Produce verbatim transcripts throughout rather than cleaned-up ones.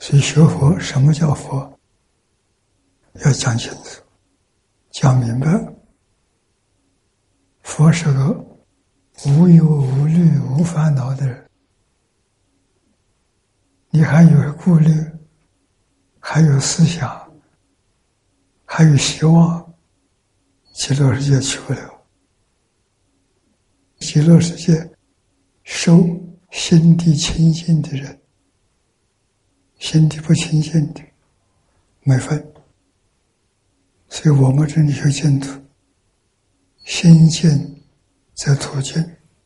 所以学佛，什么叫佛？要讲清楚，讲明白。佛是个无忧无虑、无烦恼的人。你还有顾虑，还有思想，还有希望，极乐世界去不了。极乐世界收心地清净的人，心地不清净的没分。所以我们这里修净土，心净则土净，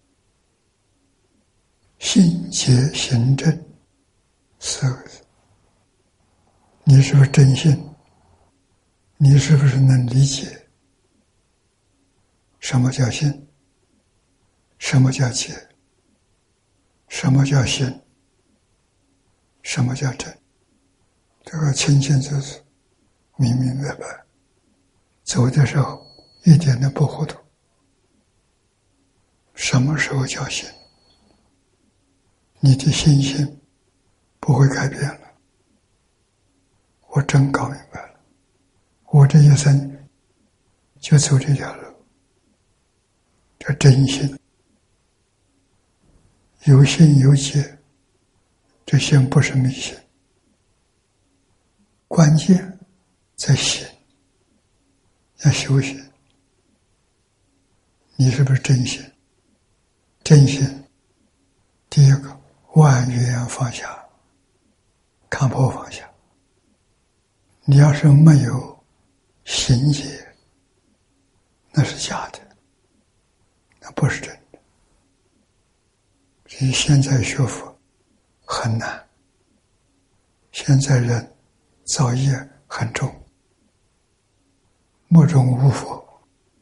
心洁行正，四个字。你是不是真心？你是不是能理解什么叫心？什么叫洁？什么叫行？什么叫正？这个清清楚楚、明明白白，走的时候一点都不糊涂。什么时候叫行？你的信心不会改变了。我真搞明白了，我这一生就走这条路，叫真心。有信有解，这信不是迷信，关键在心，要修行。你是不是真心？真心，第一个万缘放下，看破放下。你要是没有行解，那是假的，那不是真的。所以现在学佛很难，现在人造业很重，目中无佛，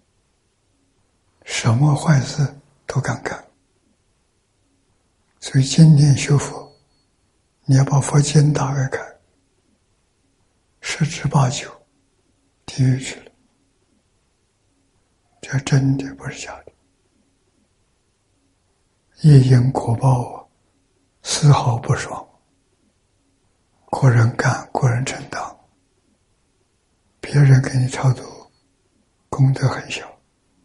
什么坏事都敢干。所以今天学佛，你要把佛经打开看，十之八九地狱去了，这真的不是假的。业因果报啊，丝毫不爽，个人干，个人承担，别人给你超度，功德很小。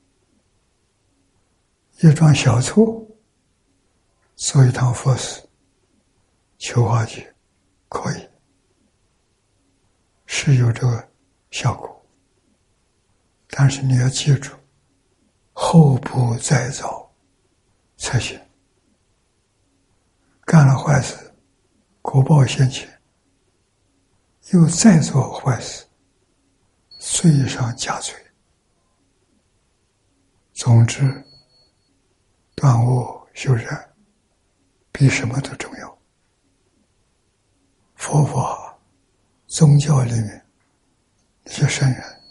一桩小错，做一趟佛事，求化解，可以，是有这个效果。但是你要记住，后不再造才行。干了坏事，果报现前，又再做坏事，罪上加罪。总之，断恶修善比什么都重要。佛法宗教里面那些圣人，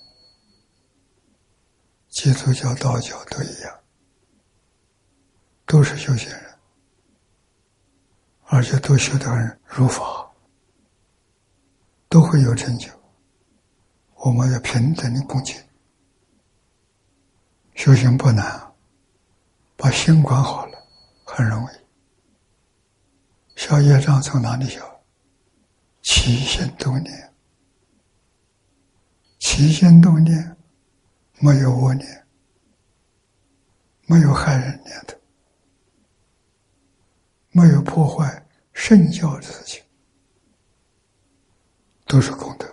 基督教、道教都一样，都是修行人，而且都修得很如法，都会有成就。我们要平等的恭敬。修行不难，把心管好了很容易。消业障从哪里消？起心动念。起心动念没有恶念，没有害人念头，没有破坏圣教的事情，都是功德。